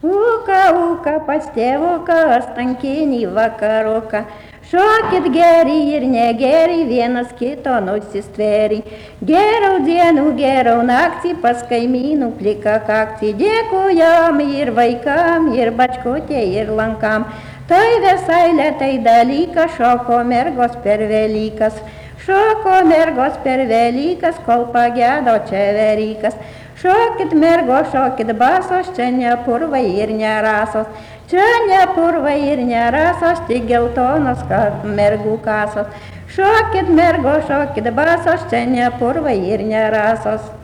Uka pas tėvuką, stankinį vakaruką. Šokit geri ir negeri, vienas kito nusistveri. Geriau dienų, geriau naktį, pas kaimynų plika kaktį. Dėkojam ir vaikam, ir bačkutė, ir lankam. Tai visai lėtai dalykas, šoko mergos per Velykas. Šoko mergos per Velykas, kol pagedo čia Verykas. Šokit mergo, šokit basos, čia ne purvai ir ne rasos. Čia ne purvai ir ne rasos, tik geltonos mergų kasos. Šokit mergo, šokit basos, čia ne purvai ir ne rasos.